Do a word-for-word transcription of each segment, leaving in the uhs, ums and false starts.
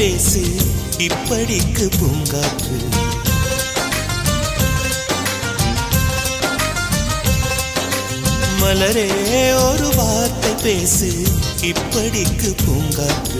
பேசு இப்படிக்கு பூங்காற்று. மலரே ஒரு வார்த்தை பேசு இப்படிக்கு பூங்காற்று.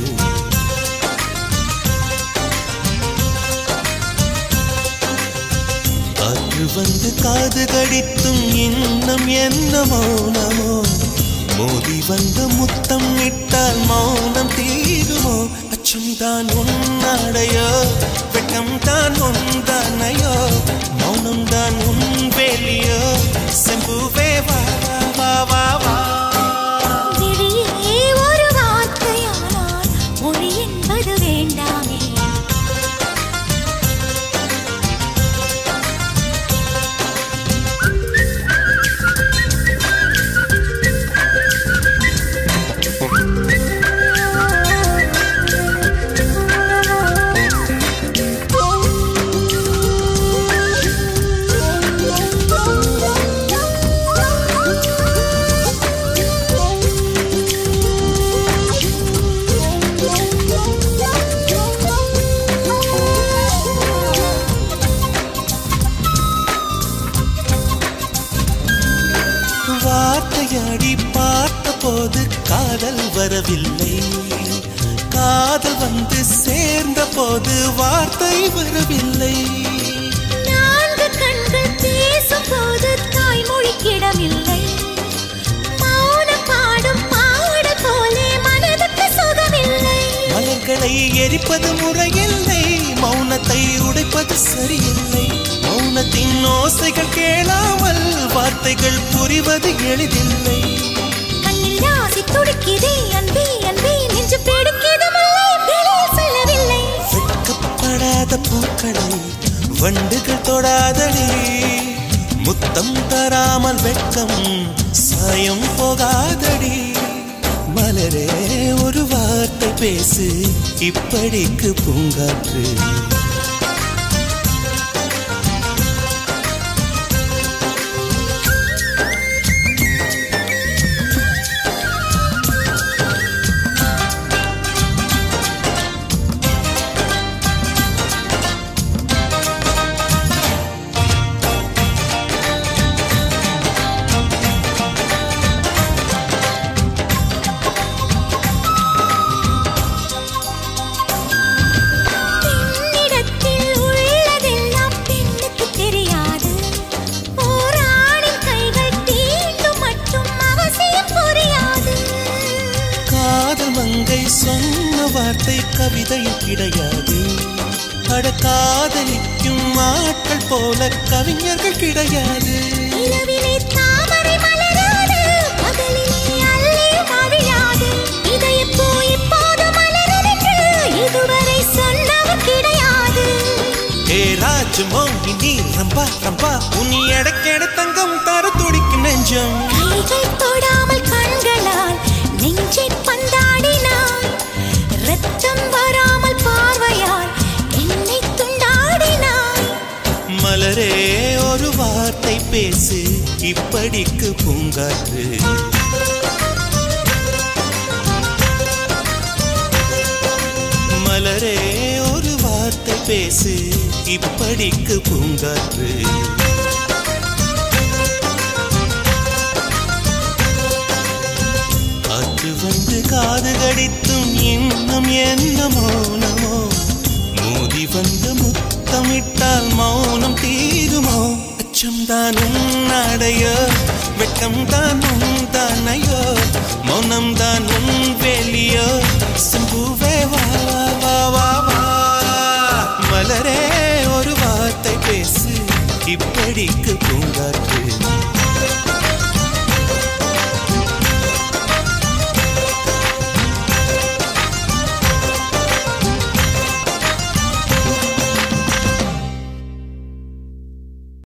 காற்று வந்து காது கடித்தும் இன்னும் என்ன மௌனமோ, மோதி வந்து முத்தம் இட்டால் மௌனம் தீருமோ. அச்சம்தான் உன்னாடையோ, வெட்கம்தான் உன்தானையோ, மௌனம்தான் உன் வேலியோ. செம்புவே வா வா வா வா. விழியே ஒரு வார்த்தையானால் மொழி என்பது வேண்டாமே. வார்த்தையாடி பார்த்த போது காதல் வரவில்லை, காதல் வந்து சேர்ந்த போது வார்த்தை வரவில்லை. நான்கு கண்கள் பேசும் போது தாய்மொழி கிடமில்லை, மௌனம் பாடும் பாடல் போலே மனதுக்கு சுகமில்லை. மலர்களை எரிப்பது முறையில்லை, மௌனத்தை உடைப்பது சரியில்லை. மௌனத்தின் ஓசைகள் கேளாமல் வார்த்தைகள் புரிவது எளிதில்லை. கண்ணில் ஆசை துடிக்குதே அன்பே அன்பே, நெஞ்சு பிடிக்குது மல்லை வெளியே சொல்லவில்லை. வெட்கப்படாத பூக்களை வண்டுகள் தொடாதடி, முத்தம் தராமல் வெட்கம் சாயம் போகாதடி. மலரே ஒரு வார்த்தை பேசு இப்படிக்கு பூங்காற்று. மங்கை சொன்ன வார்த்தை கவிதையில் கிடையாது, அட காதலிக்கும் ஆட்கள் போல கவிஞர்கள் கிடையாது. இரவிலே தாமரை மலராது, பகலிலே அல்லி மவிழாது, இதயம் போய் இப்போது மலரும் என்று இதுவரை சொன்னவர் கிடையாது. ஏ ராஜு மோகினி ரம்பா ரம்பா, உன் எடக்கெட தங்கம் தர துடிக்கும் நெஞ்சம். கைகள் தொடாமல் கண்களால் நெஞ்சை பந்தாடினாய், ரத்தம் வராமல் பார்வையால் என்னை துண்டாடினாய். மலரே ஒரு வார்த்தை பேசு இப்படிக்கு பூங்காற்று. மலரே ஒரு வார்த்தை பேசு இப்படிக்கு பூங்காற்று. காற்று வந்து காது கடித்தும் இன்னும் என்ன மௌனமோ, மோதி வந்து முத்தமிட்டால் மௌனம் தீருமோ. அச்சம்தான் உன்னாடையோ, வெட்கம்தான் உன்தானையோ, மௌனம்தான் உன் வேலியோ. செம்புவே வா வா வா வா. மலரே ஒரு வார்த்தை பேசு இப்படிக்கு